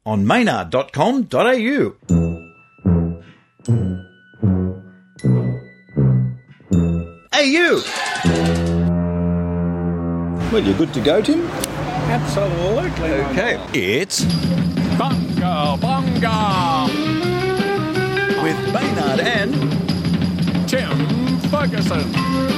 on maynard.com.au. Hey, you! Well, you're good to go, Tim? Absolutely. Okay. It's Bunga, bunga! with Maynard and Tim Ferguson.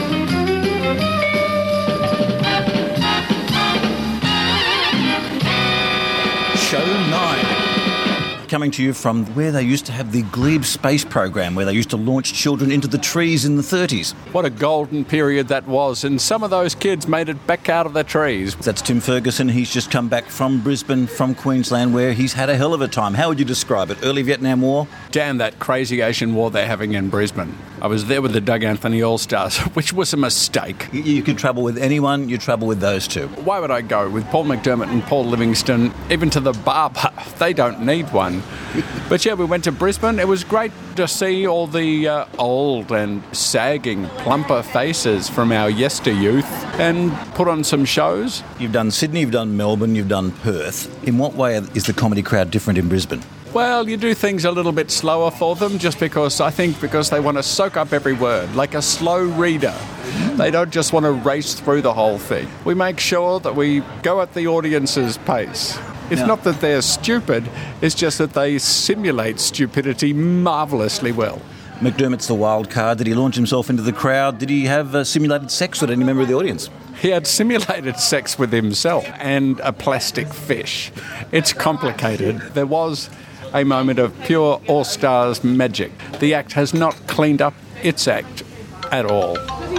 Show 9. Coming to you from where they used to have the Glebe space program, where they used to launch children into the trees in the 30s. What a golden period that was, and some of those kids made it back out of the trees. That's Tim Ferguson. He's just come back from Brisbane, from Queensland, where he's had a hell of a time. How would you describe it? Early Vietnam War? Damn that crazy Asian war they're having in Brisbane. I was there with the Doug Anthony All-Stars, which was a mistake. You could travel with anyone, you travel with those two. Why would I go with Paul McDermott and Paul Livingston, even to the barber? They don't need one. But yeah, we went to Brisbane. It was great to see all the old and sagging, plumper faces from our yester youth and put on some shows. You've done Sydney, you've done Melbourne, you've done Perth. In what way is the comedy crowd different in Brisbane? Well, you do things a little bit slower for them just because they want to soak up every word, like a slow reader. They don't just want to race through the whole thing. We make sure that we go at the audience's pace. It's not that they're stupid, it's just that they simulate stupidity marvellously well. McDermott's the wild card. Did he launch himself into the crowd? Did he have simulated sex with any member of the audience? He had simulated sex with himself and a plastic fish. It's complicated. There was a moment of pure All-Stars magic. The act has not cleaned up its act at all.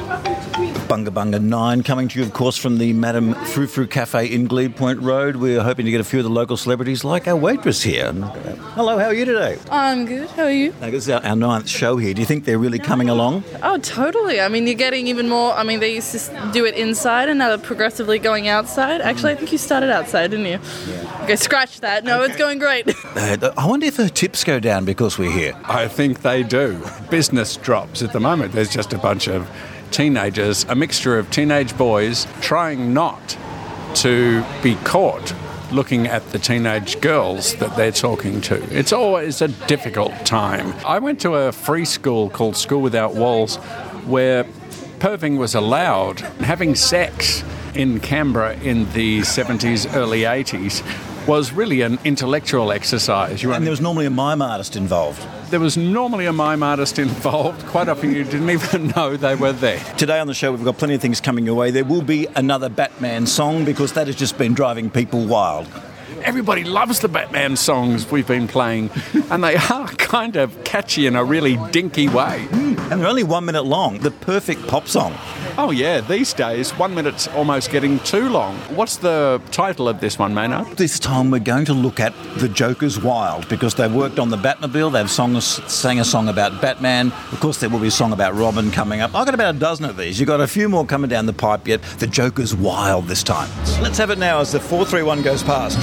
Bunga Bunga 9, coming to you, of course, from the Madame Frou Frou Cafe in Glebe Point Road. We're hoping to get a few of the local celebrities, like our waitress here. Hello, how are you today? I'm good. How are you? Now, this is our 9th show here. Do you think they're really coming along? Oh, totally. I mean, you're getting even more. I mean, they used to do it inside and now they're progressively going outside. Actually, I think you started outside, didn't you? Yeah. Okay, scratch that. No, It's going great. I wonder if her tips go down because we're here. I think they do. Business drops at the moment. There's just a bunch of teenagers, a mixture of teenage boys trying not to be caught looking at the teenage girls that they're talking to. It's always a difficult time. I went to a free school called School Without Walls where perving was allowed. Having sex in Canberra in the 70s, early 80s was really an intellectual exercise. And there was normally a mime artist involved. There was normally a mime artist involved. Quite often you didn't even know they were there. Today on the show we've got plenty of things coming your way. There will be another Batman song because that has just been driving people wild. Everybody loves the Batman songs we've been playing, and they are kind of catchy in a really dinky way. And they're only 1 minute long, the perfect pop song. Oh yeah, these days 1 minute's almost getting too long. What's the title of this one, Maynard? This time we're going to look at The Joker's Wild because they've worked on the Batmobile, they've sang a song about Batman. Of course there will be a song about Robin coming up. I've got about a dozen of these. You've got a few more coming down the pipe yet. The Joker's Wild this time. Let's have it now as the 4-3-1 goes past.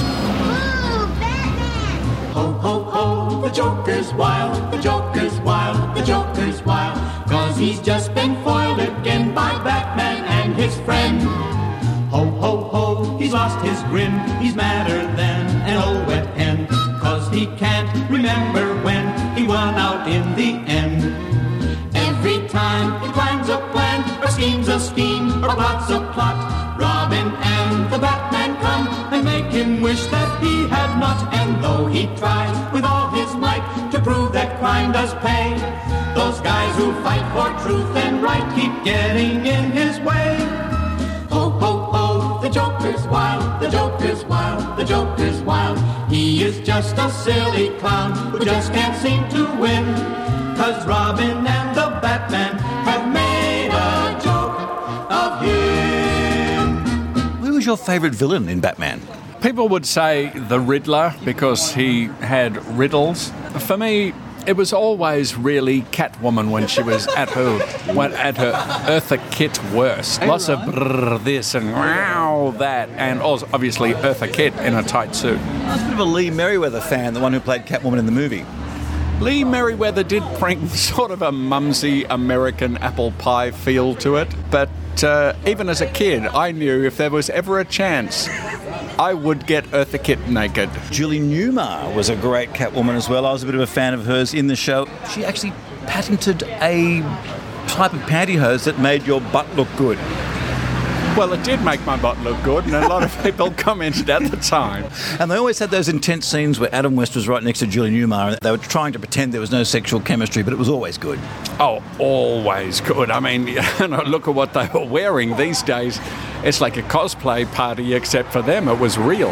Ho, ho, ho, the Joker's wild, the Joker's wild, the Joker's wild, 'cause he's just been foiled again by Batman and his friend. Ho, ho, ho, he's lost his grin, he's madder than an old wet hen, 'cause he can't remember when he won out in the end. Every time he plans a plan, or schemes a scheme, or plots a plot, Robin and the Batman come and make him wish that he had not. And though he tries with all his might to prove that crime does pay, those guys who fight for truth and right keep getting in his way. Ho, ho, ho, the Joker's wild, the Joker's wild, the Joker's wild. He is just a silly clown who just can't seem to win, 'cause Robin and the Batman have made a joke of him. Who was your favourite villain in Batman? People would say the Riddler because he had riddles. For me, it was always really Catwoman when she was at her Eartha Kitt worst. Lots of brrr this and wow that, and also obviously Eartha Kitt in a tight suit. I was a bit of a Lee Merriweather fan, the one who played Catwoman in the movie. Lee Merriweather did bring sort of a mumsy American apple pie feel to it, but even as a kid, I knew if there was ever a chance I would get Eartha Kitt naked. Julie Newmar was a great Catwoman as well. I was a bit of a fan of hers in the show. She actually patented a type of pantyhose that made your butt look good. Well, it did make my butt look good, and a lot of people commented at the time. And they always had those intense scenes where Adam West was right next to Julie Newmar, and they were trying to pretend there was no sexual chemistry, but it was always good. Oh, always good. I mean, look at what they were wearing these days. It's like a cosplay party, except for them, it was real.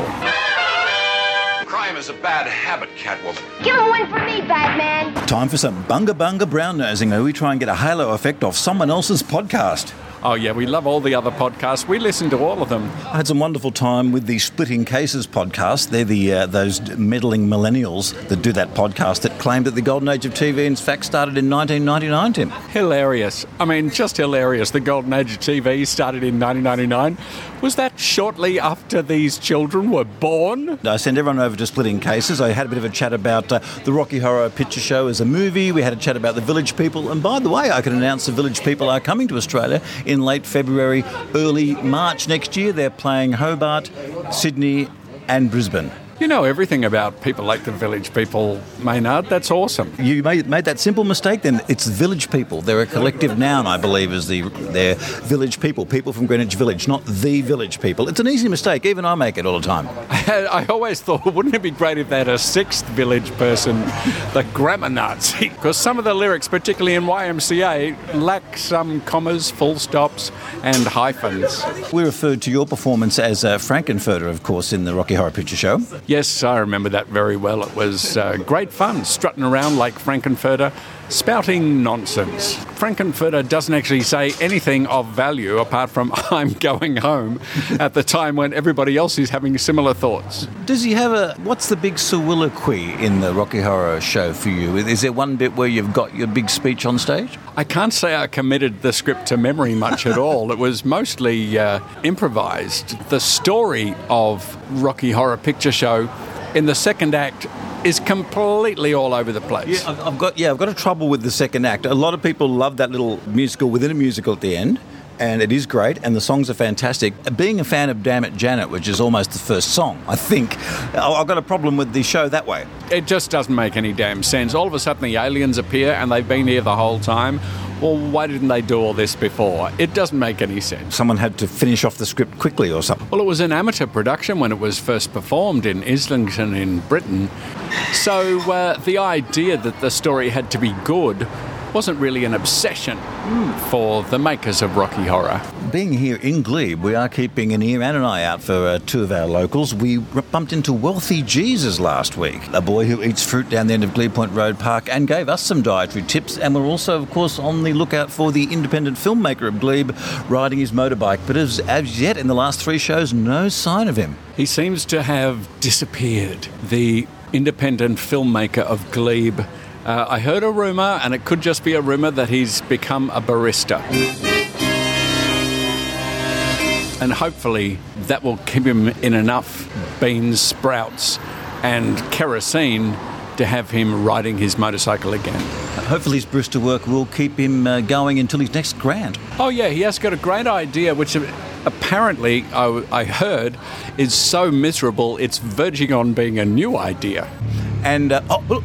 Crime is a bad habit, Catwoman. Give him one for me, Batman. Time for some bunga bunga brown nosing, where we try and get a halo effect off someone else's podcast. Oh, yeah, we love all the other podcasts. We listen to all of them. I had some wonderful time with the Splitting Cases podcast. They're those meddling millennials that do that podcast that claim that the golden age of TV, in fact, started in 1999, Tim. Hilarious. I mean, just hilarious. The golden age of TV started in 1999. Was that shortly after these children were born? I sent everyone over to Splitting Cases. I had a bit of a chat about the Rocky Horror Picture Show as a movie. We had a chat about the Village People. And by the way, I can announce the Village People are coming to Australia in late February, early March next year. They're playing Hobart, Sydney and Brisbane. You know everything about people like the Village People, Maynard. That's awesome. You made that simple mistake then. It's Village People. They're a collective noun, I believe, as they're Village People, people from Greenwich Village, not the Village People. It's an easy mistake. Even I make it all the time. I always thought, wouldn't it be great if they had a sixth village person, the grammar Nazi? Because some of the lyrics, particularly in YMCA, lack some commas, full stops and hyphens. We referred to your performance as Frankenfurter, of course, in the Rocky Horror Picture Show. Yes, I remember that very well. It was great fun, strutting around like Frankenfurter, spouting nonsense. Frankenfurter doesn't actually say anything of value apart from I'm going home at the time when everybody else is having similar thoughts. Does he have what's the big soliloquy in the Rocky Horror Show for you? Is there one bit where you've got your big speech on stage? I can't say I committed the script to memory much at all. It was mostly improvised. The story of Rocky Horror Picture Show in the second act is completely all over the place. Yeah, I've got a trouble with the second act. A lot of people love that little musical within a musical at the end, and it is great, and the songs are fantastic. Being a fan of Damn It Janet, which is almost the first song, I think, I've got a problem with the show that way. It just doesn't make any damn sense. All of a sudden the aliens appear and they've been here the whole time. Well, why didn't they do all this before? It doesn't make any sense. Someone had to finish off the script quickly or something. Well, it was an amateur production when it was first performed in Islington in Britain. So the idea that the story had to be good wasn't really an obsession for the makers of Rocky Horror. Being here in Glebe, we are keeping an ear and an eye out for two of our locals. We bumped into Wealthy Jesus last week, a boy who eats fruit down the end of Glebe Point Road Park, and gave us some dietary tips. And we're also, of course, on the lookout for the independent filmmaker of Glebe riding his motorbike. But as yet, in the last 3 shows, no sign of him. He seems to have disappeared. The independent filmmaker of Glebe. I heard a rumour, and it could just be a rumour, that he's become a barista. And hopefully that will keep him in enough beans, sprouts and kerosene to have him riding his motorcycle again. Hopefully his barista work will keep him going until his next grant. Oh yeah, he has got a great idea, which apparently I heard is so miserable it's verging on being a new idea. And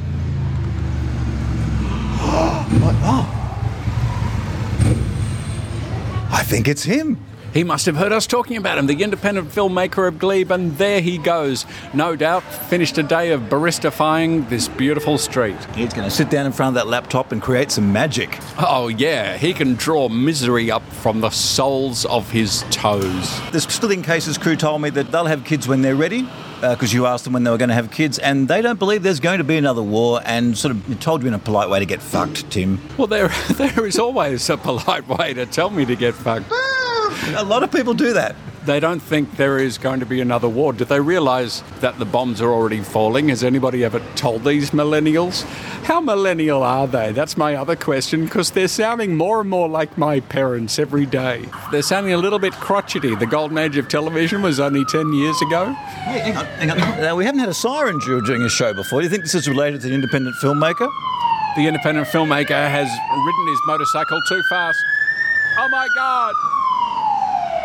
I think it's him. He must have heard us talking about him, the independent filmmaker of Glebe, and there he goes. No doubt, finished a day of baristifying this beautiful street. He's going to sit down in front of that laptop and create some magic. Oh yeah, he can draw misery up from the soles of his toes. The Splitting Cases crew told me that they'll have kids when they're ready, because you asked them when they were going to have kids, and they don't believe there's going to be another war, and sort of told you in a polite way to get fucked, Tim. Well, there is always a polite way to tell me to get fucked. A lot of people do that. They don't think there is going to be another war. Do they realise that the bombs are already falling? Has anybody ever told these millennials? How millennial are they? That's my other question, because they're sounding more and more like my parents every day. They're sounding a little bit crotchety. The golden age of television was only 10 years ago. Hey, hang on. Now, we haven't had a siren drill during a show before. Do you think this is related to the independent filmmaker? The independent filmmaker has ridden his motorcycle too fast. Oh my God!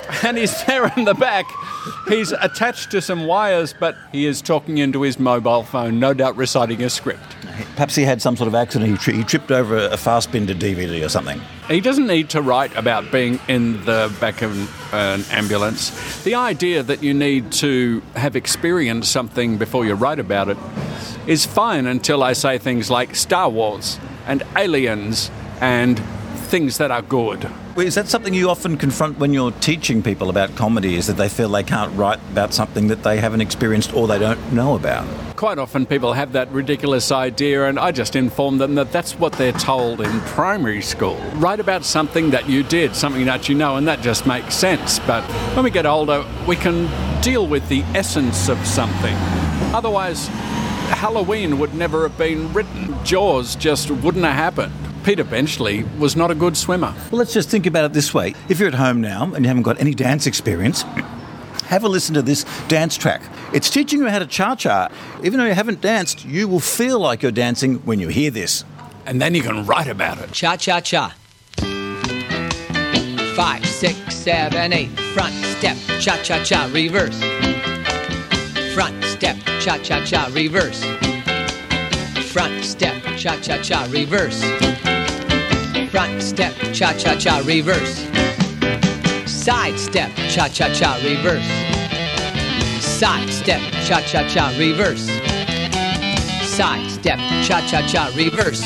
And he's there in the back. He's attached to some wires, but he is talking into his mobile phone, no doubt reciting a script. Perhaps he had some sort of accident. He tripped over a Fassbinder DVD or something. He doesn't need to write about being in the back of an ambulance. The idea that you need to have experienced something before you write about it is fine until I say things like Star Wars and aliens and things that are good. Is that something you often confront when you're teaching people about comedy, is that they feel they can't write about something that they haven't experienced or they don't know about? Quite often people have that ridiculous idea, and I just inform them that that's what they're told in primary school. Write about something that you did, something that you know, and that just makes sense. But when we get older, we can deal with the essence of something. Otherwise, Halloween would never have been written. Jaws just wouldn't have happened. Peter Benchley was not a good swimmer. Well, let's just think about it this way. If you're at home now and you haven't got any dance experience, have a listen to this dance track. It's teaching you how to cha-cha. Even though you haven't danced, you will feel like you're dancing when you hear this. And then you can write about it. Cha-cha-cha. 5, 6, 7, 8. Front step, cha-cha-cha, reverse. Front step, cha-cha-cha, reverse. Front step, cha-cha-cha, reverse. Front step, cha-cha-cha, reverse. Side step, cha-cha-cha, reverse. Side step, cha-cha-cha, reverse. Side step, cha-cha-cha, reverse.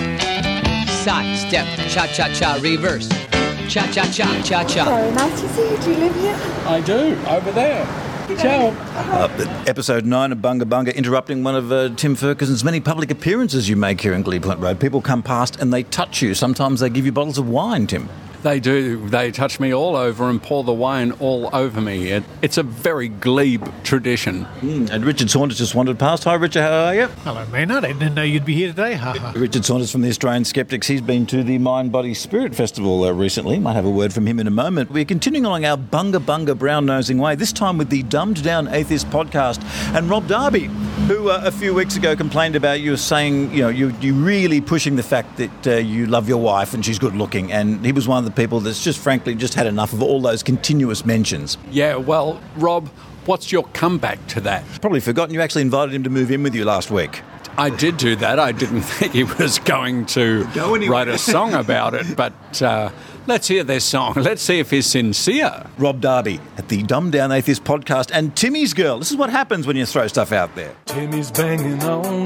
Side step, cha-cha-cha, reverse. Cha-cha-cha, cha-cha. Very nice to see you. Do you live here? I do, over there. Ciao. Episode 9 of Bunga Bunga, interrupting one of Tim Ferguson's many public appearances you make here in Glebe Point Road. People come past and they touch you. Sometimes they give you bottles of wine, Tim. They do. They touch me all over and pour the wine all over me. It's a very Glebe tradition. And Richard Saunders just wandered past. Hi, Richard. How are you? Hello, Maynard. I didn't know you'd be here today. Richard Saunders from the Australian Skeptics. He's been to the Mind, Body, Spirit Festival recently. Might have a word from him in a moment. We're continuing along our Bunga Bunga brown-nosing way, this time with the Dumbed Down Atheist podcast. And Rob Darby, who a few weeks ago complained about you saying, you know, you really pushing the fact that you love your wife and she's good looking. And he was one of the people that's just frankly just had enough of all those continuous mentions. Yeah, well, Rob, what's your comeback to that? Probably forgotten you actually invited him to move in with you last week. I did do that. I didn't think he was going to write a song about it, but let's hear their song. Let's see if he's sincere. Rob Darby at the Dumbed Down Atheist podcast and Timmy's Girl. This is what happens when you throw stuff out there. Timmy's banging on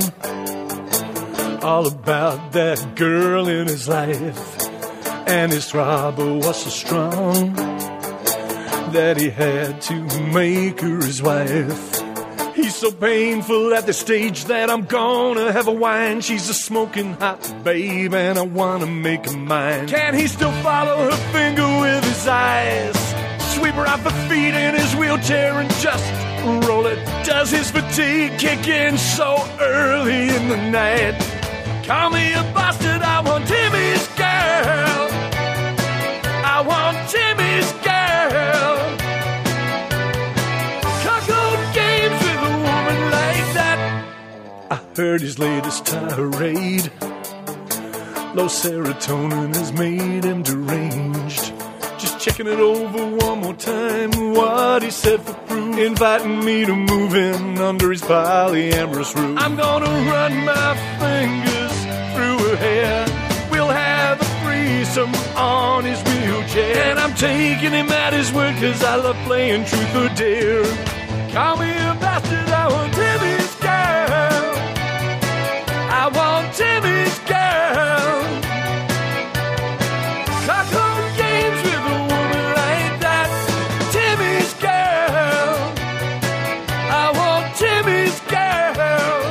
all about that girl in his life. And his throbber was so strong that he had to make her his wife. He's so painful at the stage that I'm gonna have a wine. She's a smoking hot babe and I wanna make her mine. Can he still follow her finger with his eyes? Sweep her off her feet in his wheelchair and just roll it. Does his fatigue kick in so early in the night? Call me a bastard, I want Timmy's girl. I want Timmy's girl. Cuckold games with a woman like that. I heard his latest tirade. Low serotonin has made him deranged. Just checking it over one more time. What he said for proof. Inviting me to move in under his polyamorous roof. I'm gonna run my fingers through her hair. We'll have a threesome on his wheelchair. And I'm taking him at his word, cause I love playing truth or dare. Call me a bastard, I want Timmy's girl. I want Timmy's girl. Cuckold games with a woman like that. Timmy's girl. I want Timmy's girl.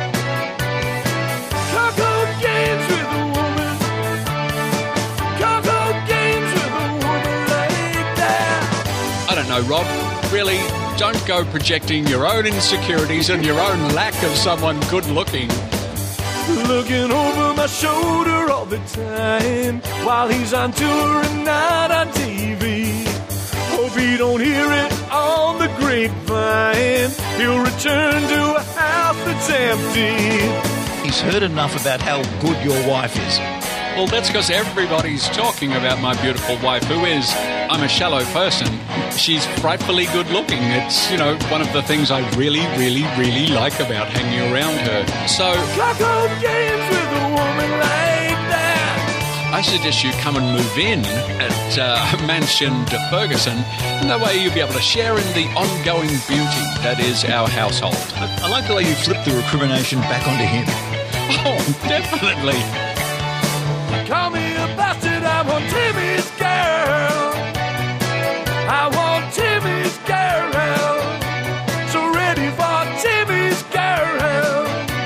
Cuckold games with a woman. Cuckold games with a woman like that. I don't know, Rob. Really, don't go projecting your own insecurities and your own lack of someone good looking. Looking over my shoulder all the time while he's on tour and not on TV. Hope he don't hear it on the grapevine. He'll return to a house that's empty. He's heard enough about how good your wife is. Well, that's because everybody's talking about my beautiful wife, who is I'm a shallow person. She's frightfully good looking. It's, one of the things I really, really, really like about hanging around her. So, Cuckold games with a woman like that. I suggest you come and move in at Mansion de Ferguson, and that way you'll be able to share in the ongoing beauty that is our household. I like the way you flip the recrimination back onto him. Oh, definitely. Call me a bastard, I want Timmy's girl. I want Timmy's girl. So ready for Timmy's girl.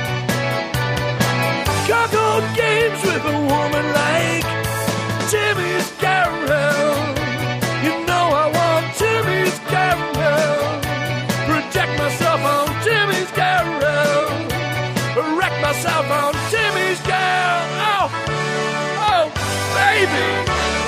Cuckold games with a woman like Timmy's girl. You know I want Timmy's girl. Project myself on Timmy's girl. Wreck myself on Timmy's girl. Oh, baby.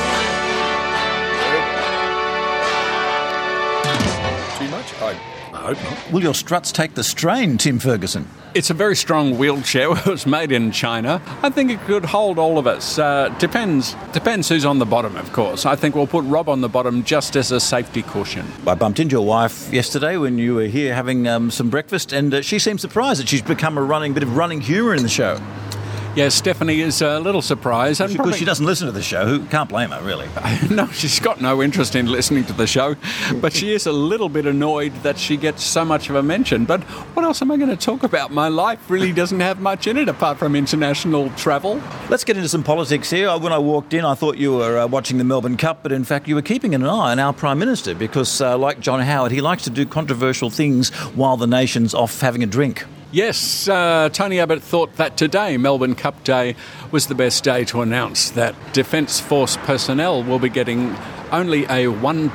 Too much? I hope not. Will your struts take the strain, Tim Ferguson? It's a very strong wheelchair. It was made in China. I think it could hold all of us. Depends who's on the bottom, of course. I think we'll put Rob on the bottom just as a safety cushion. I bumped into your wife yesterday when you were here having some breakfast, and she seemed surprised that she's become a bit of running humour in the show. Yes, Stephanie is a little surprised. Because she doesn't listen to the show. Who can't blame her, really? No, she's got no interest in listening to the show, but she is a little bit annoyed that she gets so much of a mention. But what else am I going to talk about? My life really doesn't have much in it apart from international travel. Let's get into some politics here. When I walked in, I thought you were watching the Melbourne Cup, but in fact you were keeping an eye on our Prime Minister because, like John Howard, he likes to do controversial things while the nation's off having a drink. Yes, Tony Abbott thought that today, Melbourne Cup Day, was the best day to announce that Defence Force personnel will be getting only a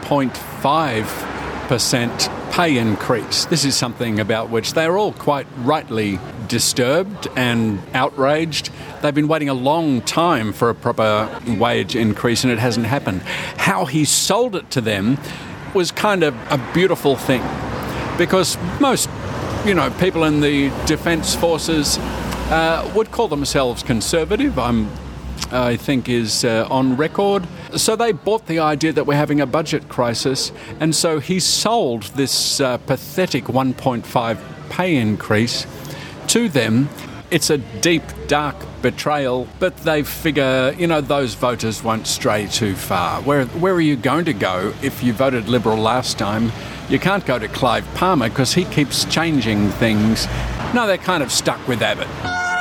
1.5% pay increase. This is something about which they are all quite rightly disturbed and outraged. They've been waiting a long time for a proper wage increase and it hasn't happened. How he sold it to them was kind of a beautiful thing because most people in the Defence Forces would call themselves conservative, I think is on record. So they bought the idea that we're having a budget crisis, and so he sold this pathetic 1.5 pay increase to them. It's a deep, dark betrayal, but they figure, those voters won't stray too far. Where are you going to go if you voted Liberal last time? You can't go to Clive Palmer because he keeps changing things. No, they're kind of stuck with Abbott.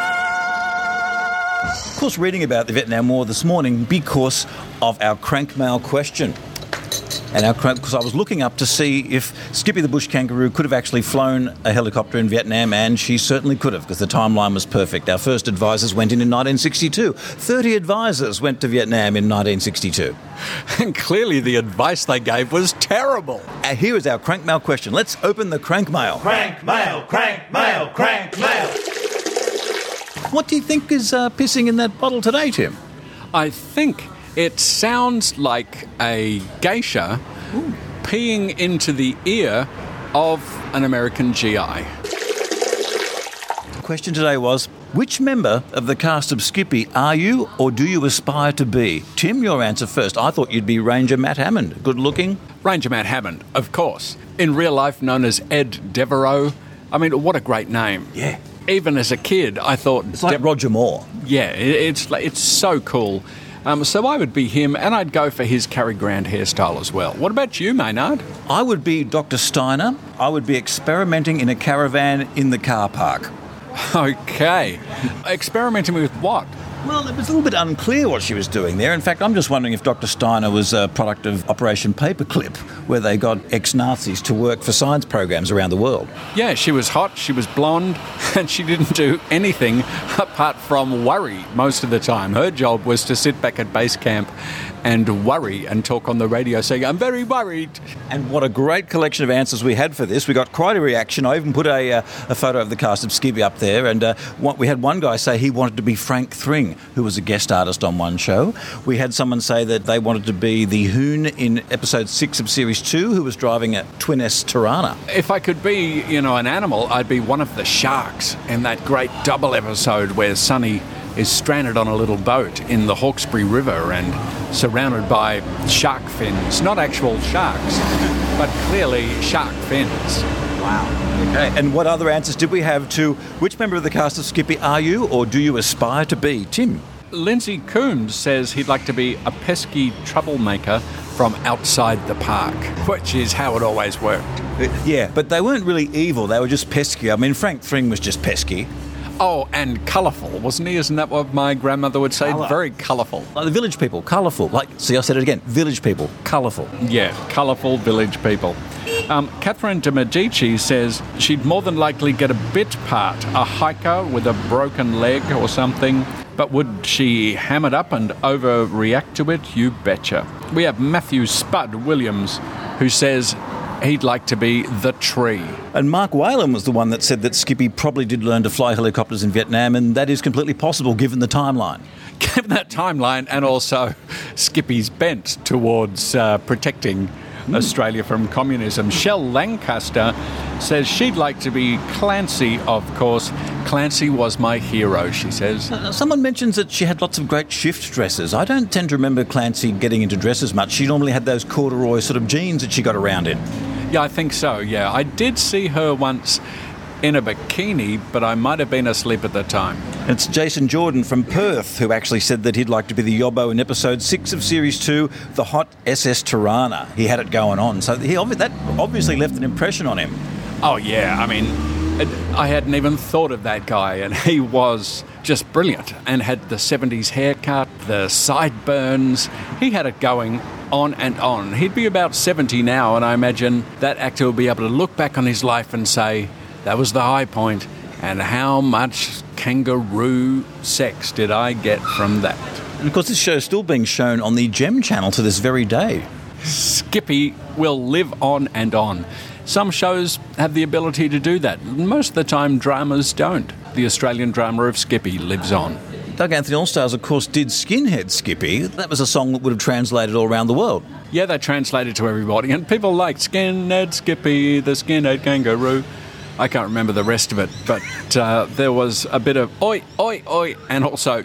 Of course, reading about the Vietnam War this morning because of our crank mail question. And because I was looking up to see if Skippy the Bush Kangaroo could have actually flown a helicopter in Vietnam, and she certainly could have, because the timeline was perfect. Our first advisors went in 1962. 30 advisors went to Vietnam in 1962. And clearly the advice they gave was terrible. Here is our crank mail question. Let's open the crank mail. Crank mail, crank mail, crank mail. What do you think is pissing in that bottle today, Tim? I think it sounds like a geisha peeing into the ear of an American GI. The question today was, which member of the cast of Skippy are you or do you aspire to be? Tim, your answer first. I thought you'd be Ranger Matt Hammond. Good looking? Ranger Matt Hammond, of course. In real life known as Ed Devereaux. I mean, what a great name. Yeah. Even as a kid, I thought... It's like Roger Moore. Yeah, it's so cool. So I would be him, and I'd go for his Cary Grant hairstyle as well. What about you, Maynard? I would be Dr. Steiner. I would be experimenting in a caravan in the car park. Okay. Experimenting with what? Well, it was a little bit unclear what she was doing there. In fact, I'm just wondering if Dr. Steiner was a product of Operation Paperclip, where they got ex-Nazis to work for science programs around the world. Yeah, she was hot, she was blonde, and she didn't do anything apart from worry most of the time. Her job was to sit back at base camp and worry and talk on the radio saying, I'm very worried. And what a great collection of answers we had for this. We got quite a reaction. I even put a photo of the cast of Skippy up there, and we had one guy say he wanted to be Frank Thring, who was a guest artist on one show. We had someone say that they wanted to be the Hoon in episode 6 of series 2, who was driving a Twin S Tirana. If I could be, an animal, I'd be one of the sharks in that great double episode where Sonny is stranded on a little boat in the Hawkesbury River and surrounded by shark fins. Not actual sharks, but clearly shark fins. Wow. Okay. And what other answers did we have to which member of the cast of Skippy are you or do you aspire to be? Tim? Lindsay Coombs says he'd like to be a pesky troublemaker from outside the park, which is how it always worked. Yeah, but they weren't really evil. They were just pesky. I mean, Frank Thring was just pesky. Oh, and colourful, wasn't he? Isn't that what my grandmother would say? Colour. Very colourful. Like the village people, colourful. Like, see, I said it again. Village people, colourful. Yeah, colourful village people. Catherine de Medici says she'd more than likely get a bit part, a hiker with a broken leg or something. But would she ham it up and overreact to it? You betcha. We have Matthew Spud Williams, who says he'd like to be the tree. And Mark Whalen was the one that said that Skippy probably did learn to fly helicopters in Vietnam, and that is completely possible given the timeline. Given that timeline, and also Skippy's bent towards protecting Australia from communism. Shell Lancaster says she'd like to be Clancy, of course. Clancy was my hero, she says. Someone mentions that she had lots of great shift dresses. I don't tend to remember Clancy getting into dresses much. She normally had those corduroy sort of jeans that she got around in. Yeah, I think so, yeah. I did see her once in a bikini, but I might have been asleep at the time. It's Jason Jordan from Perth who actually said that he'd like to be the Yobbo in episode 6 of Series 2, The Hot SS Tirana. He had it going on, so that obviously left an impression on him. Oh, yeah, I mean, I hadn't even thought of that guy, and he was just brilliant and had the 70s haircut, the sideburns. He had it going on and on. He'd be about 70 now, and I imagine that actor will be able to look back on his life and say, that was the high point, and how much kangaroo sex did I get from that? And of course, this show is still being shown on the Gem channel to this very day. Skippy will live on and on. Some shows have the ability to do that. Most of the time, dramas don't. The Australian drama of Skippy lives on. Doug Anthony All-Stars, of course, did Skinhead Skippy. That was a song that would have translated all around the world. Yeah, they translated to everybody, and people liked Skinhead Skippy, the Skinhead Kangaroo. I can't remember the rest of it, but there was a bit of oi, oi, oi, and also...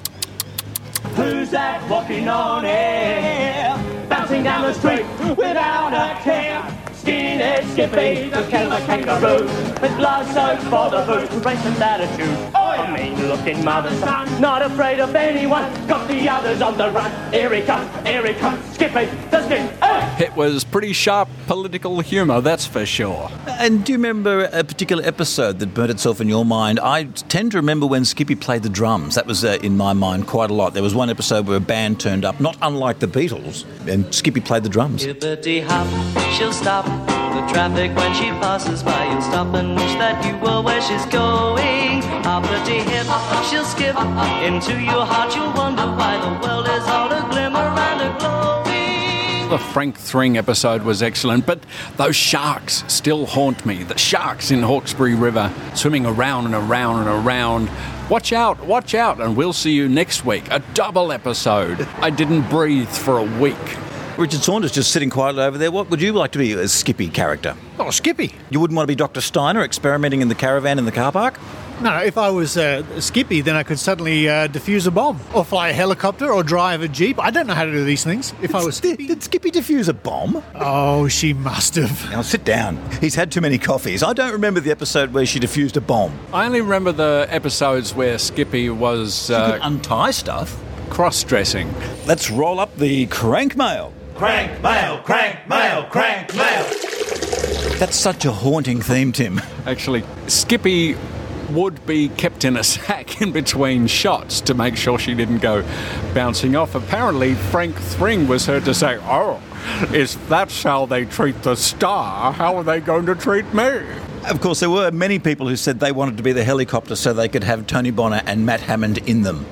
Who's that walking on air? Bouncing down the street without a care. Skinhead Skippy, the killer kangaroo. His blood soaked for the boot, racist attitude. A mean-looking mother's son, not afraid of anyone. Got the others on the run. Here he comes, Skippy, the skin. It was pretty sharp political humour, that's for sure. And do you remember a particular episode that burnt itself in your mind? I tend to remember when Skippy played the drums. That was in my mind quite a lot. There was one episode where a band turned up, not unlike the Beatles, and Skippy played the drums. Hippity hop, she'll stop the traffic when she passes by. You'll stop and wish that you were where she's going. Hoppity hip, she'll skip into your heart. You'll wonder why the world is all a glimmer and a glowing. The Frank Thring episode was excellent, but those sharks still haunt me. The sharks in Hawkesbury River, swimming around and around and around. Watch out, and we'll see you next week. A double episode. I didn't breathe for a week. Richard Saunders just sitting quietly over there. What would you like to be as Skippy character? Oh, Skippy. You wouldn't want to be Dr. Steiner experimenting in the caravan in the car park? No, if I was Skippy, then I could suddenly defuse a bomb, or fly a helicopter, or drive a jeep. I don't know how to do these things. If I was Skippy. Did Skippy defuse a bomb? Oh, she must have. Now sit down. He's had too many coffees. I don't remember the episode where she defused a bomb. I only remember the episodes where Skippy was... She could untie stuff. Cross-dressing. Let's roll up the crank mail. Crank mail, crank mail, crank mail. That's such a haunting theme, Tim. Actually, Skippy would be kept in a sack in between shots to make sure she didn't go bouncing off. Apparently, Frank Thring was heard to say, "Oh, if that's how they treat the star, how are they going to treat me?" Of course, there were many people who said they wanted to be the helicopter so they could have Tony Bonner and Matt Hammond in them.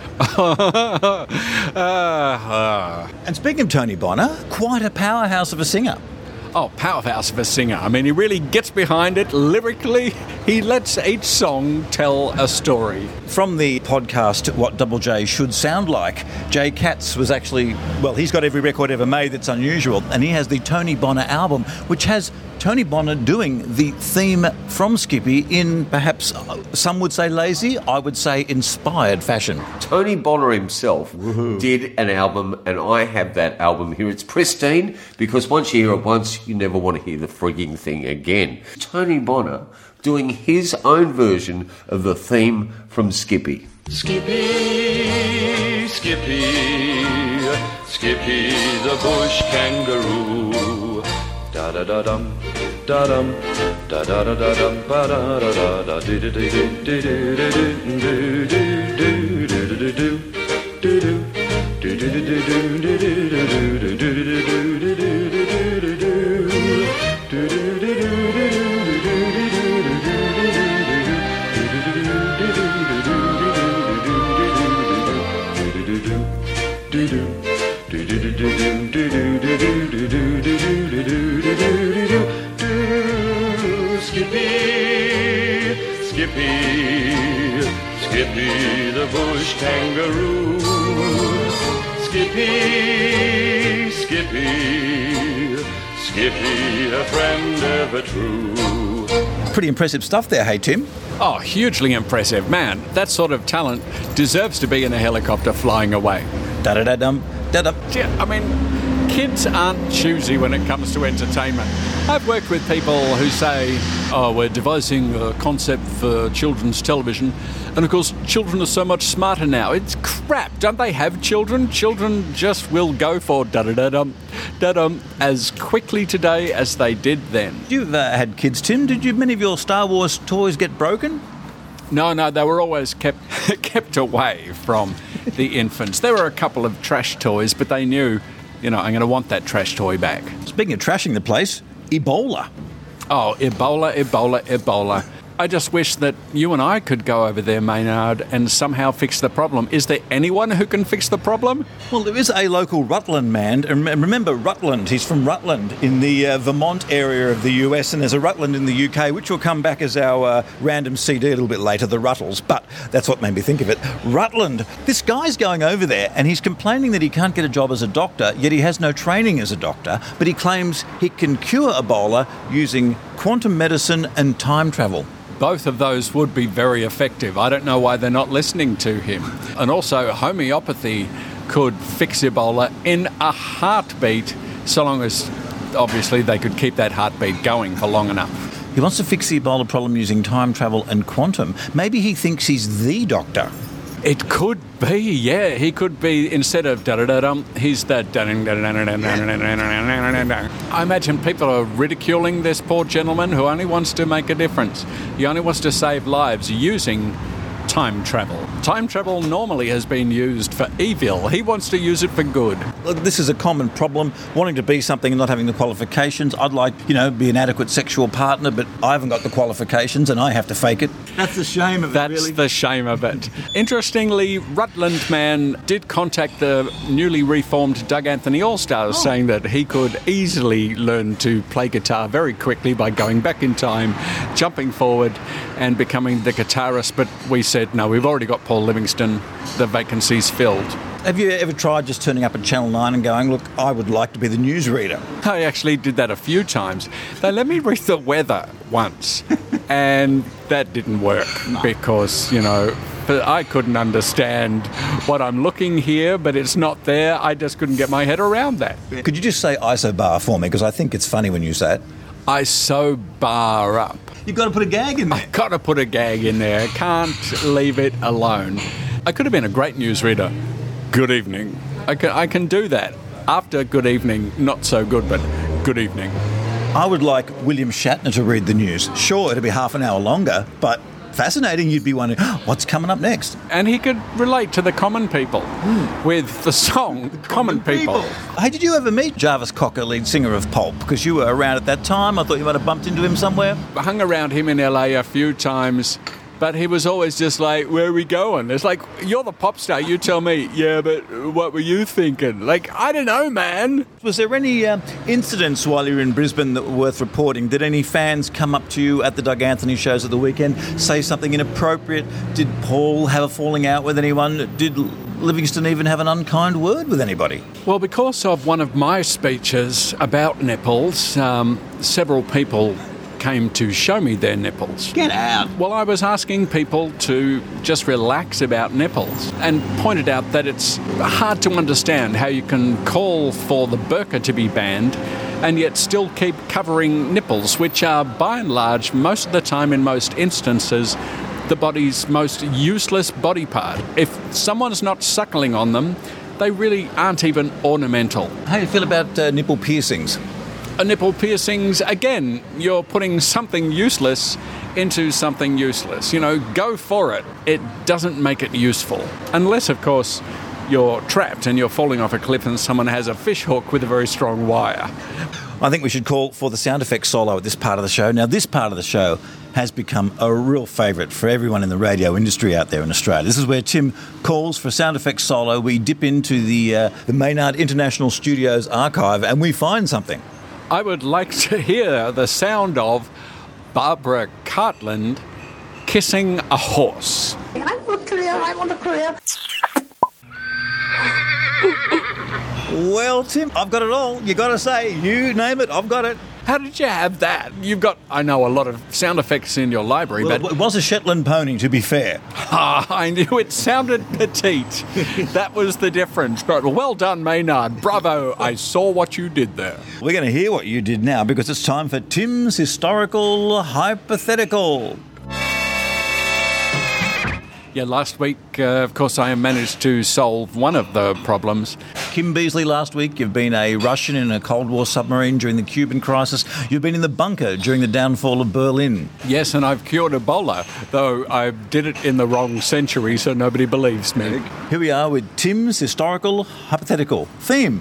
And speaking of Tony Bonner, quite a powerhouse of a singer. Oh, powerhouse of a singer. I mean, he really gets behind it lyrically. He lets each song tell a story. From the podcast What Double J Should Sound Like, Jay Katz was actually, well, he's got every record ever made that's unusual, and he has the Tony Bonner album, which has Tony Bonner doing the theme from Skippy in perhaps, some would say lazy, I would say inspired fashion. Tony Bonner himself did an album, and I have that album here. It's pristine, because once you hear it once, you never want to hear the frigging thing again. Tony Bonner doing his own version of the theme from Skippy. Skippy, Skippy, Skippy the bush kangaroo. Da da da dum, da dum, da da da da dum, ba da da da da, do do do do do do do do do do do do Skippy, Skippy, Skippy the bush kangaroo. Skippy, Skippy, Skippy, a friend ever true. Pretty impressive stuff there, hey Tim? Oh, hugely impressive. Man, that sort of talent deserves to be in a helicopter flying away. Da-da-da-dum, da-dum. Yeah, I mean, kids aren't choosy when it comes to entertainment. I've worked with people who say, oh, we're devising a concept for children's television, and of course, children are so much smarter now. It's crap. Don't they have children? Children just will go for da-da-da-dum, da-dum as quickly today as they did then. You've had kids, Tim. Did many of your Star Wars toys get broken? No, they were always kept away from the infants. There were a couple of trash toys, but they knew, I'm going to want that trash toy back. Speaking of trashing the place, Ebola. Oh, Ebola. I just wish that you and I could go over there, Maynard, and somehow fix the problem. Is there anyone who can fix the problem? Well, there is a local Rutland man, and remember Rutland, he's from Rutland in the Vermont area of the US, and there's a Rutland in the UK, which will come back as our random CD a little bit later, the Ruttles, but that's what made me think of it. Rutland, this guy's going over there, and he's complaining that he can't get a job as a doctor, yet he has no training as a doctor, but he claims he can cure Ebola using quantum medicine and time travel. Both of those would be very effective. I don't know why they're not listening to him. And also, homeopathy could fix Ebola in a heartbeat, so long as, obviously, they could keep that heartbeat going for long enough. He wants to fix the Ebola problem using time travel and quantum. Maybe he thinks he's the doctor. It could be, yeah. He could be, instead of da-da-da-dum, he's the da-da-da-da-da-da-da-da-da-da-da. I imagine people are ridiculing this poor gentleman who only wants to make a difference. He only wants to save lives using time travel. Time travel normally has been used for evil. He wants to use it for good. Look, this is a common problem, wanting to be something and not having the qualifications. I'd like, be an adequate sexual partner, but I haven't got the qualifications and I have to fake it. That's the shame of it, really. That's the shame of it. Interestingly, Rutland man did contact the newly reformed Doug Anthony All-Stars, saying that he could easily learn to play guitar very quickly by going back in time, jumping forward and becoming the guitarist, but we said, no, we've already got Paul Livingston, the vacancy's filled. Have you ever tried just turning up at Channel 9 and going, look, I would like to be the newsreader? I actually did that a few times. They let me read the weather once, and that didn't work because, I couldn't understand what I'm looking here, but it's not there. I just couldn't get my head around that. Could you just say isobar for me? Because I think it's funny when you say it. Isobar up. You've got to put a gag in there. I've got to put a gag in there. Can't leave it alone. I could have been a great newsreader. Good evening. I can do that. After good evening, not so good, but good evening. I would like William Shatner to read the news. Sure, it'll be half an hour longer, but fascinating. You'd be wondering, what's coming up next? And he could relate to the common people with the song Common People. Hey, did you ever meet Jarvis Cocker, lead singer of Pulp? Because you were around at that time. I thought you might have bumped into him somewhere. I hung around him in LA a few times. But he was always just like, where are we going? It's like, you're the pop star, you tell me. Yeah, but what were you thinking? Like, I don't know, man. Was there any incidents while you were in Brisbane that were worth reporting? Did any fans come up to you at the Doug Anthony shows at the weekend, say something inappropriate? Did Paul have a falling out with anyone? Did Livingston even have an unkind word with anybody? Well, because of one of my speeches about nipples, several people came to show me their nipples. Get out. Well, I was asking people to just relax about nipples and pointed out that it's hard to understand how you can call for the burqa to be banned and yet still keep covering nipples, which are, by and large, most of the time, in most instances, the body's most useless body part. If someone's not suckling on them, they really aren't even ornamental. How do you feel about nipple piercings? Nipple piercings, again, you're putting something useless into something useless. You know, go for it. It doesn't make it useful. Unless, of course, you're trapped and you're falling off a cliff and someone has a fish hook with a very strong wire. I think we should call for the sound effects solo at this part of the show. Now, this part of the show has become a real favourite for everyone in the radio industry out there in Australia. This is where Tim calls for a sound effects solo. We dip into the Maynard International Studios archive and we find something. I would like to hear the sound of Barbara Cartland kissing a horse. I want a career, I want a career. Well, Tim, I've got it all. You got to say, you name it, I've got it. How did you have that? You've got, I know, a lot of sound effects in your library, well, but... It was a Shetland pony, to be fair. I knew it sounded petite. That was the difference. But well done, Maynard. Bravo. I saw what you did there. We're going to hear what you did now because it's time for Tim's Historical Hypothetical. Yeah, last week, of course, I managed to solve one of the problems. Kim Beazley, last week, you've been a Russian in a Cold War submarine during the Cuban crisis. You've been in the bunker during the downfall of Berlin. Yes, and I've cured Ebola, though I did it in the wrong century, so nobody believes me. Here we are with Tim's Historical Hypothetical. Theme.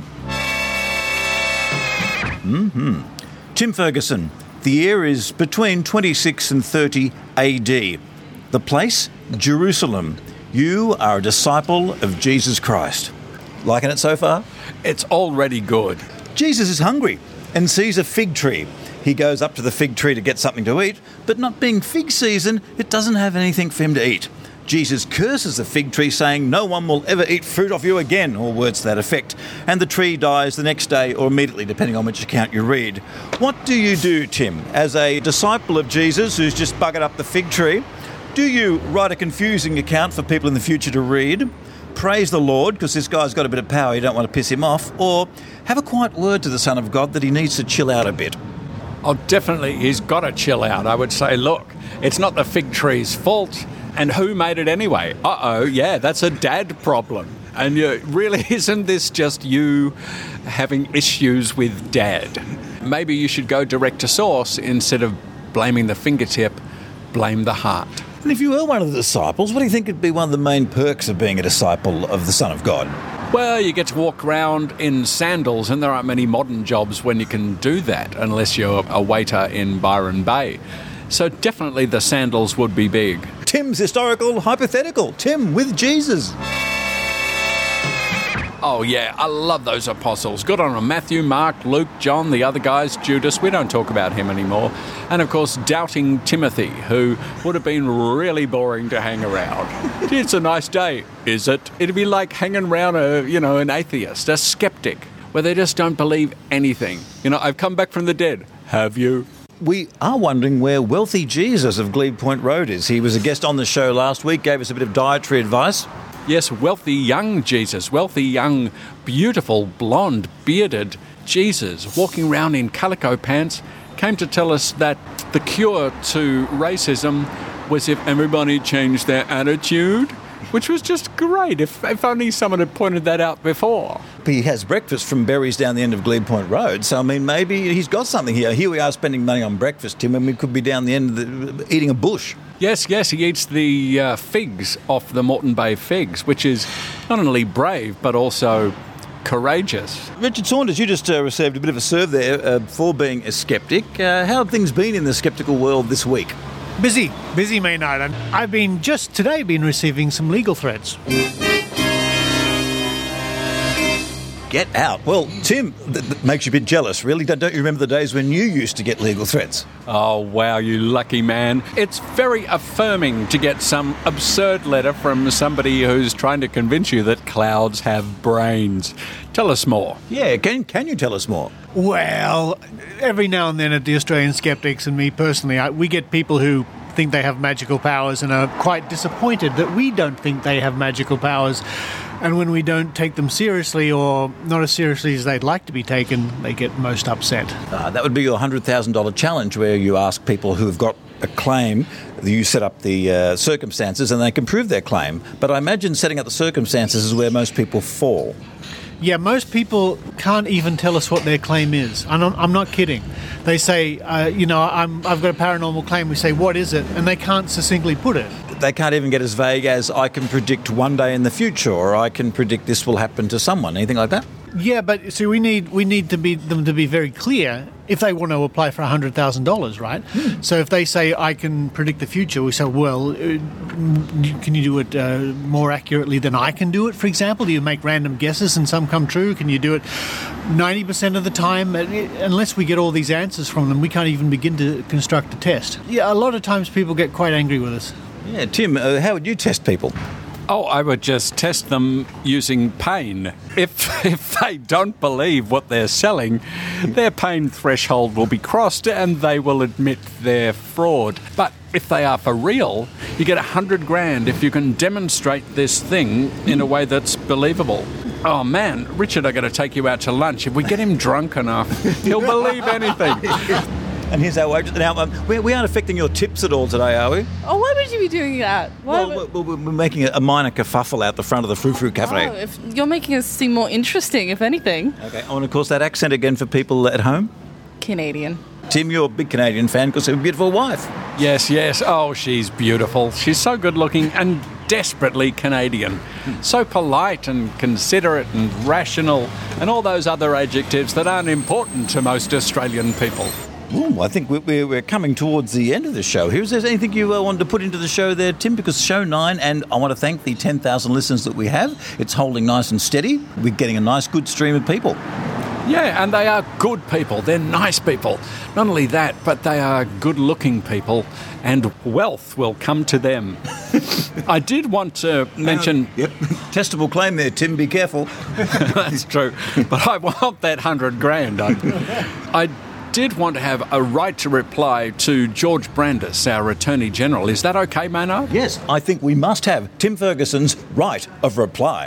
Tim Ferguson. The year is between 26 and 30 AD. The place? Jerusalem. You are a disciple of Jesus Christ. Liking it so far? It's already good. Jesus is hungry and sees a fig tree. He goes up to the fig tree to get something to eat, but not being fig season, it doesn't have anything for him to eat. Jesus curses the fig tree, saying, "No one will ever eat fruit off you again," or words to that effect, and the tree dies the next day or immediately, depending on which account you read. What do you do, Tim, as a disciple of Jesus who's just buggered up the fig tree? Do you write a confusing account for people in the future to read? Praise the Lord, because this guy's got a bit of power, you don't want to piss him off? Or have a quiet word to the Son of God that he needs to chill out a bit? Oh, definitely, he's got to chill out. I would say, look, it's not the fig tree's fault, and who made it anyway? Yeah, that's a dad problem. And really, isn't this just you having issues with dad? Maybe you should go direct to source instead of blaming the fingertip, blame the heart. And if you were one of the disciples, what do you think would be one of the main perks of being a disciple of the Son of God? Well, you get to walk around in sandals, and there aren't many modern jobs when you can do that, unless you're a waiter in Byron Bay. So definitely the sandals would be big. Tim's Historical Hypothetical. Tim with Jesus. Oh, yeah, I love those apostles. Good on them. Matthew, Mark, Luke, John, the other guys, Judas. We don't talk about him anymore. And, of course, doubting Timothy, who would have been really boring to hang around. It's a nice day, is it? It'd be like hanging around an atheist, a skeptic, where they just don't believe anything. I've come back from the dead. Have you? We are wondering where Wealthy Jesus of Glebe Point Road is. He was a guest on the show last week, gave us a bit of dietary advice. Yes, wealthy young Jesus, wealthy young, beautiful, blonde, bearded Jesus, walking around in calico pants, came to tell us that the cure to racism was if everybody changed their attitude, which was just great, if only someone had pointed that out before. He has breakfast from Berries down the end of Glebe Point Road, so, maybe he's got something here. Here we are spending money on breakfast, Tim, and we could be down the end eating a bush. Yes, he eats the figs off the Moreton Bay figs, which is not only brave, but also courageous. Richard Saunders, you just received a bit of a serve there for being a skeptic. How have things been in the skeptical world this week? Busy, Maynard. And I've been just today receiving some legal threats. Get out. Well, Tim, that makes you a bit jealous, really. Don't you remember the days when you used to get legal threats? Oh, wow, you lucky man. It's very affirming to get some absurd letter from somebody who's trying to convince you that clouds have brains. Tell us more. Yeah, can you tell us more? Well, every now and then at the Australian Skeptics and me personally, we get people who think they have magical powers and are quite disappointed that we don't think they have magical powers. And when we don't take them seriously, or not as seriously as they'd like to be taken, they get most upset. That would be your $100,000 challenge, where you ask people who have got a claim, you set up the circumstances and they can prove their claim. But I imagine setting up the circumstances is where most people fall. Yeah, most people can't even tell us what their claim is. I'm not kidding. They say, I've got a paranormal claim. We say, what is it? And they can't succinctly put it. They can't even get as vague as, I can predict one day in the future, or I can predict this will happen to someone. Anything like that? Yeah, but see, we need them to be very clear if they want to apply for $100,000, right? So if they say, I can predict the future, we say, well, can you do it more accurately than I can do it, for example? Do you make random guesses and some come true? Can you do it 90% of the time? Unless we get all these answers from them, we can't even begin to construct a test. Yeah, a lot of times people get quite angry with us. Yeah, Tim, how would you test people? Oh, I would just test them using pain. If they don't believe what they're selling, their pain threshold will be crossed and they will admit their fraud. But if they are for real, you get $100,000 if you can demonstrate this thing in a way that's believable. Oh man, Richard, I'm going to take you out to lunch. If we get him drunk enough, he'll believe anything. And here's our wage. Now, we aren't affecting your tips at all today, are we? Oh, why would you be doing that? Well, we're making a minor kerfuffle out the front of the Frou Frou Cafe. Oh, if you're making us seem more interesting, if anything. Okay, I want to course that accent again for people at home. Canadian. Tim, you're a big Canadian fan because of a beautiful wife. Yes. Oh, she's beautiful. She's so good looking and desperately Canadian. So polite and considerate and rational and all those other adjectives that aren't important to most Australian people. Ooh, I think we're coming towards the end of the show here. Is there anything you wanted to put into the show there, Tim? Because show 9, and I want to thank the 10,000 listeners that we have. It's holding nice and steady. We're getting a nice, good stream of people. Yeah, and they are good people. They're nice people. Not only that, but they are good-looking people, and wealth will come to them. I did want to mention... Yep, testable claim there, Tim. Be careful. That's true. But I want that $100,000. I did want to have a right to reply to George Brandis, our Attorney General. Is that okay, Maynard? Yes, I think we must have Tim Ferguson's right of reply.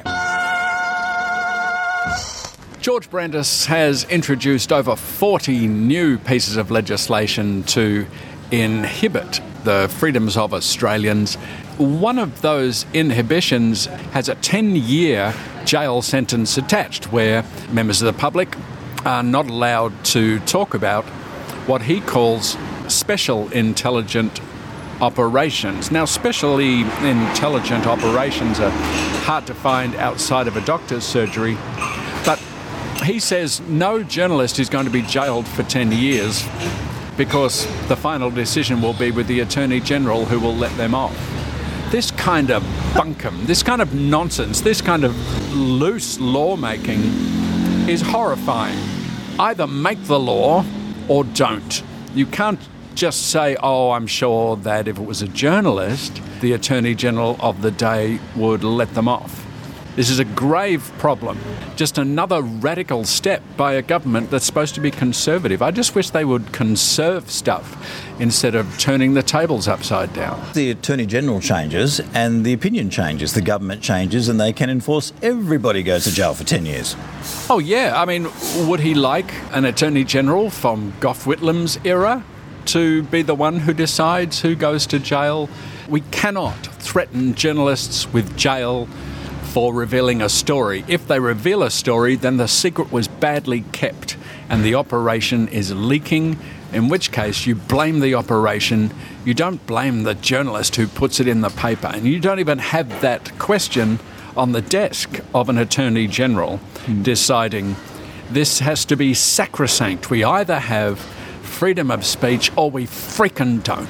George Brandis has introduced over 40 new pieces of legislation to inhibit the freedoms of Australians. One of those inhibitions has a 10-year jail sentence attached, where members of the public are not allowed to talk about what he calls special intelligent operations. Now, specially intelligent operations are hard to find outside of a doctor's surgery, but he says no journalist is going to be jailed for 10 years because the final decision will be with the Attorney General, who will let them off. This kind of bunkum, this kind of nonsense, this kind of loose lawmaking is horrifying. Either make the law or don't. You can't just say, oh, I'm sure that if it was a journalist, the Attorney General of the day would let them off. This is a grave problem. Just another radical step by a government that's supposed to be conservative. I just wish they would conserve stuff instead of turning the tables upside down. The Attorney General changes and the opinion changes. The government changes and they can enforce everybody goes to jail for 10 years. Oh, yeah. I mean, would he like an Attorney General from Gough Whitlam's era to be the one who decides who goes to jail? We cannot threaten journalists with jail for revealing a story. If they reveal a story, then the secret was badly kept and the operation is leaking, in which case you blame the operation. You don't blame the journalist who puts it in the paper, and you don't even have that question on the desk of an Attorney General deciding this has to be sacrosanct. We either have freedom of speech or we freaking don't.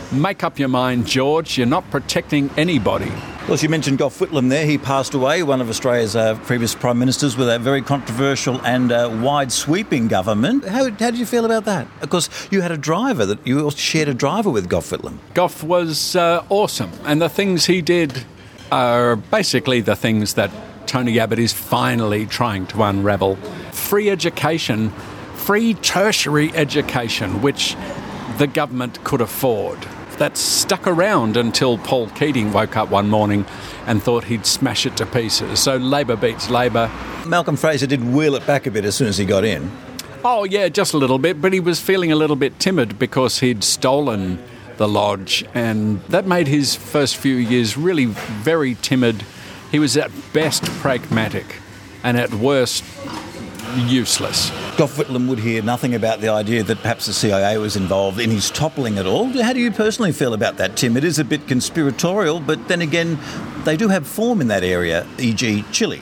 Make up your mind, George. You're not protecting anybody. Well, as you mentioned Gough Whitlam there, he passed away, one of Australia's previous Prime Ministers with a very controversial and wide-sweeping government. How did you feel about that? Of course, you had a driver, that you shared a driver with Gough Whitlam. Gough was awesome, and the things he did are basically the things that Tony Abbott is finally trying to unravel. Free education, free tertiary education, which the government could afford. That stuck around until Paul Keating woke up one morning and thought he'd smash it to pieces. So Labor beats Labor. Malcolm Fraser did wheel it back a bit as soon as he got in. Oh, yeah, just a little bit, but he was feeling a little bit timid because he'd stolen the lodge, and that made his first few years really very timid. He was at best pragmatic and at worst useless. Gough Whitlam would hear nothing about the idea that perhaps the CIA was involved in his toppling at all. How do you personally feel about that, Tim? It is a bit conspiratorial, but then again, they do have form in that area, e.g. Chile.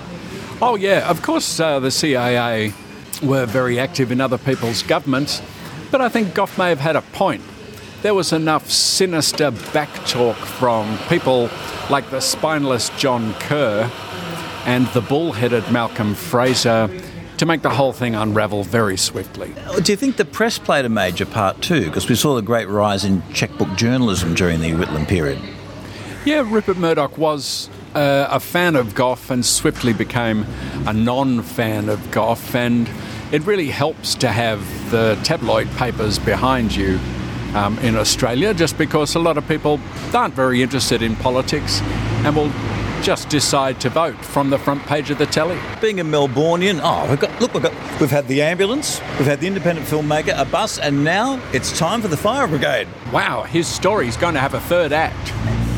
Oh, yeah, of course the CIA were very active in other people's governments, but I think Gough may have had a point. There was enough sinister backtalk from people like the spineless John Kerr and the bull-headed Malcolm Fraser to make the whole thing unravel very swiftly. Do you think the press played a major part too? Because we saw the great rise in checkbook journalism during the Whitlam period. Yeah, Rupert Murdoch was a fan of Gough and swiftly became a non-fan of Gough, and it really helps to have the tabloid papers behind you in Australia, just because a lot of people aren't very interested in politics and will just decide to vote from the front page of the telly. Being a Melbourneian, we've had the ambulance, we've had the independent filmmaker, a bus, and now it's time for the fire brigade. Wow, his story's going to have a third act.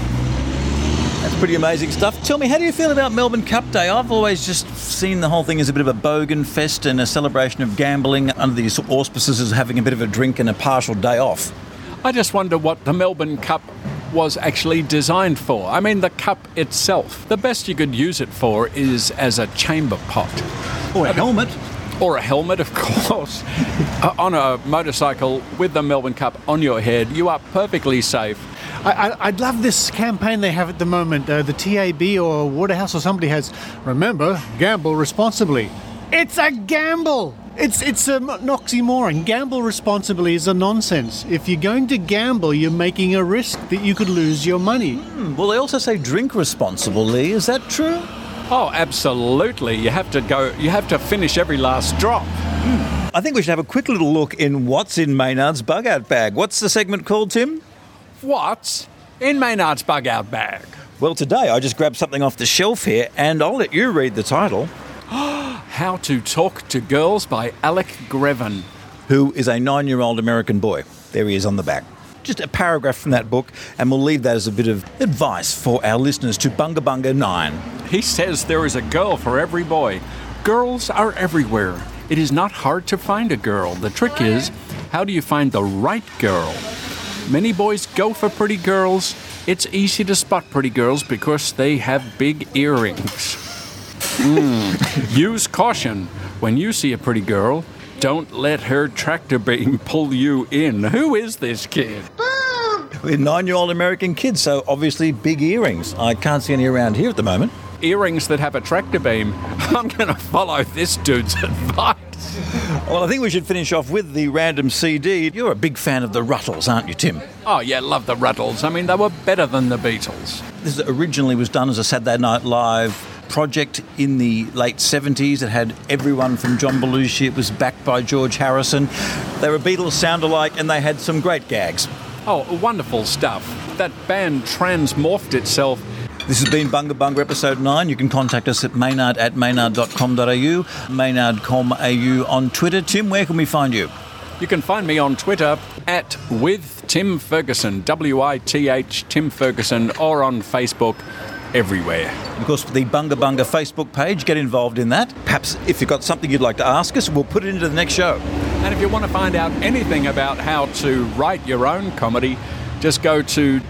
That's pretty amazing stuff. Tell me, how do you feel about Melbourne Cup Day? I've always just seen the whole thing as a bit of a bogan fest and a celebration of gambling under the auspices of having a bit of a drink and a partial day off. I just wonder what the Melbourne Cup was actually designed for. I mean, the cup itself, the best you could use it for is as a chamber pot. Or a helmet. Or a helmet, of course. On a motorcycle with the Melbourne Cup on your head, you are perfectly safe. I'd love this campaign they have at the moment. The TAB or Waterhouse or somebody has, remember, gamble responsibly. It's a gamble! It's an oxymoron. Gamble responsibly is a nonsense. If you're going to gamble, you're making a risk that you could lose your money. Well, they also say drink responsibly. Is that true? Oh, absolutely. You have to finish every last drop. I think we should have a quick little look in what's in Maynard's bug-out bag. What's the segment called, Tim? What's in Maynard's bug-out bag? Well, today I just grabbed something off the shelf here, and I'll let you read the title. How to Talk to Girls by Alec Greven. Who is a 9-year-old American boy. There he is on the back. Just a paragraph from that book, and we'll leave that as a bit of advice for our listeners to Bunga Bunga 9. He says there is a girl for every boy. Girls are everywhere. It is not hard to find a girl. The trick is, how do you find the right girl? Many boys go for pretty girls. It's easy to spot pretty girls because they have big earrings. Use caution. When you see a pretty girl, don't let her tractor beam pull you in. Who is this kid? We're 9-year-old American kids, so obviously big earrings. I can't see any around here at the moment. Earrings that have a tractor beam. I'm going to follow this dude's advice. Well, I think we should finish off with the random CD. You're a big fan of the Ruttles, aren't you, Tim? Oh, yeah, love the Ruttles. I mean, they were better than the Beatles. This originally was done as a Saturday Night Live project in the late 70s. It had everyone from John Belushi. It was backed by George Harrison. They were Beatles sound-alike, and they had some great gags. Oh, wonderful stuff. That band transmorphed itself. This has been Bunga Bunga episode 9. You can contact us at maynard@maynard.com.au, maynard.com.au on Twitter. Tim, where can we find you? You can find me on Twitter at with Tim Ferguson, WITH Tim Ferguson, or on Facebook, everywhere. Of course, the Bunga Bunga Facebook page, get involved in that. Perhaps if you've got something you'd like to ask us, we'll put it into the next show. And if you want to find out anything about how to write your own comedy, just go to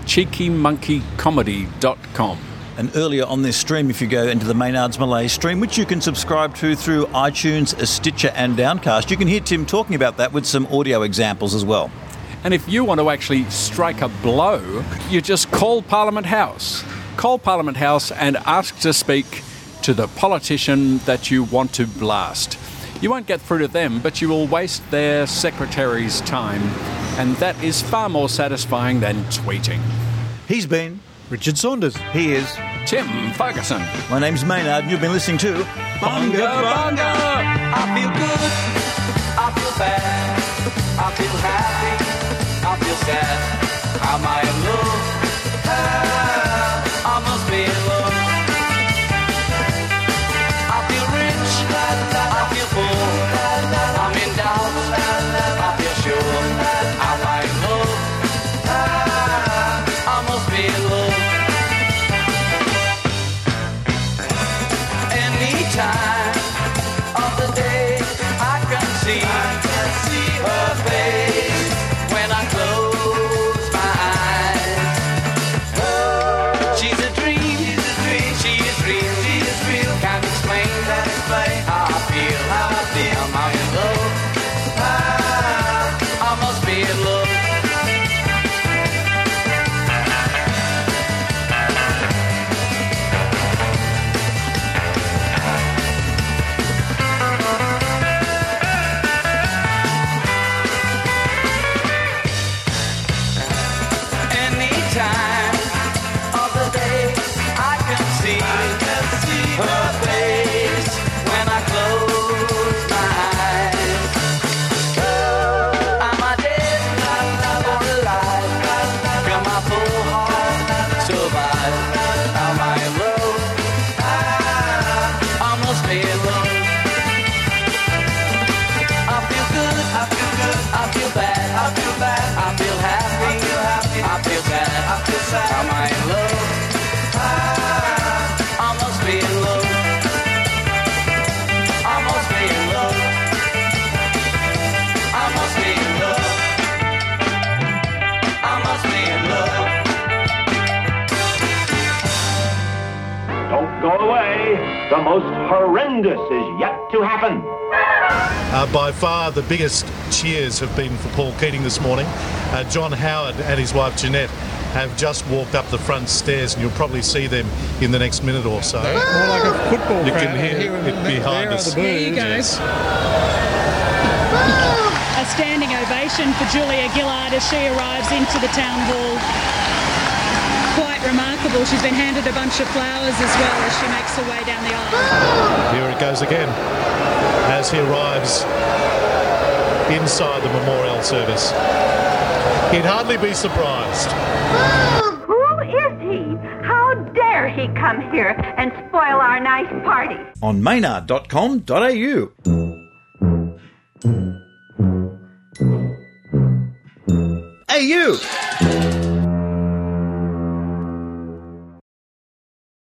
cheekymonkeycomedy.com. And earlier on this stream, if you go into the Maynard's Malay stream, which you can subscribe to through iTunes, Stitcher and Downcast, you can hear Tim talking about that with some audio examples as well. And if you want to actually strike a blow, you just call Parliament House. Call Parliament House and ask to speak to the politician that you want to blast. You won't get through to them, but you will waste their secretary's time, and that is far more satisfying than tweeting. He's been Richard Saunders. He is Tim Ferguson. My name's Maynard, and you've been listening to Bunga Bunga. I feel good, I feel bad, I feel happy, I feel sad. Am I in love? I must be in love. I feel rich, I feel full, I'm in doubt, I feel sure. Am I in love? I must be in love. Any time of the day I can see her face when I close my eyes. She's a dream, she is real, can't explain how I feel. Am I in love? I must be in love. Time of the day I can see her face when I close my eyes. Am I dead or alive? Can my full heart survive? Am I in love? I must be in love. I feel good, I feel bad, I feel happy, I feel sad. Am I in love? I must be in love. I must be in love. I must be in love. I must be in love. Don't go away. The most horrendous is yet to happen. By far the biggest cheers have been for Paul Keating this morning. John Howard and his wife Jeanette have just walked up the front stairs, and you'll probably see them in the next minute or so. More like a football You crowd. can hear it behind us. There you go. Yes. A standing ovation for Julia Gillard as she arrives into the town hall. Quite remarkable. She's been handed a bunch of flowers as well as she makes her way down the aisle. Here it goes again as he arrives inside the memorial service. He'd hardly be surprised. Who is he? How dare he come here and spoil our nice party? on maynard.com.au. Hey, you!